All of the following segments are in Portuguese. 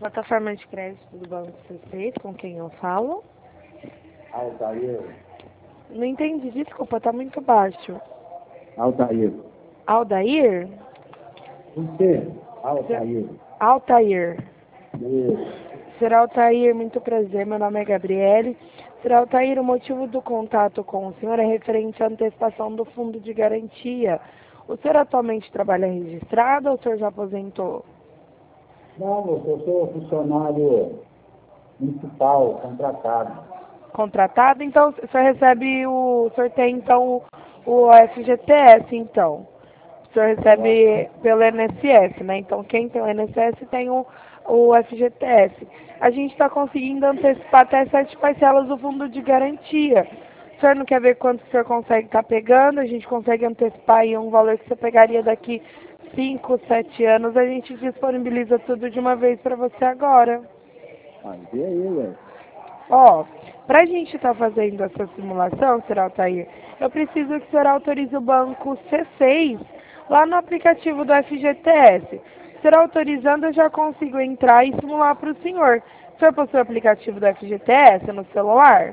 Plataforma de crédito do Banco C6, com quem eu falo? Altair. Não entendi, desculpa, tá muito baixo. Altair. Aldair? Você? Altair. Altair. Isso. Sr. Altair, muito prazer, meu nome é Gabriele. Sr. Altair, o motivo do contato com o senhor é referente à antecipação do fundo de garantia. O senhor atualmente trabalha registrado ou o senhor já aposentou? Não, eu sou funcionário municipal, contratado. Contratado? Então, o senhor recebe o senhor tem, então, o FGTS, então. O senhor recebe pelo INSS, né? Então, quem tem o INSS tem o FGTS. A gente está conseguindo antecipar até 7 parcelas do fundo de garantia. O senhor não quer ver quanto o senhor consegue estar pegando? A gente consegue antecipar aí um valor que você pegaria daqui 5, 7 anos. A gente disponibiliza tudo de uma vez para você agora. Mas e aí, ué? Ó, para a gente estar fazendo essa simulação, Sr. Altair, eu preciso que o senhor autorize o banco C6 lá no aplicativo do FGTS. O senhor autorizando, eu já consigo entrar e simular para o senhor. O senhor possui o aplicativo do FGTS no celular?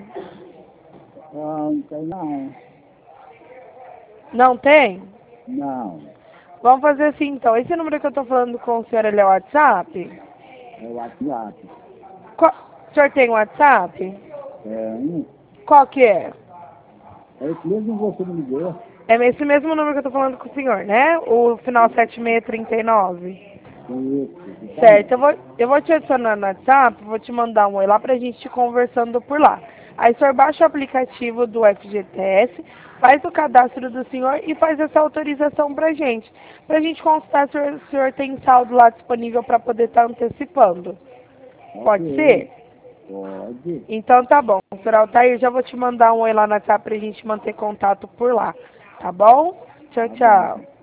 Não tem não. Não tem? Não. Vamos fazer assim então. Esse número que eu estou falando com o senhor, ele é o WhatsApp? É o WhatsApp. O senhor tem WhatsApp? É, Qual que é? é esse mesmo que você me ligou. É esse mesmo número que eu estou falando com o senhor, né? O final 7639. Isso. Certo, eu vou te adicionar no WhatsApp, vou te mandar um oi lá pra gente ir conversando por lá. Aí o senhor baixa o aplicativo do FGTS, faz o cadastro do senhor e faz essa autorização pra gente consultar se o senhor tem saldo lá disponível para poder estar antecipando. Pode ser? Pode. Então tá bom. Sr. Altair, já vou te mandar um oi lá no WhatsApp pra gente manter contato por lá. Tá bom? Tchau, tchau.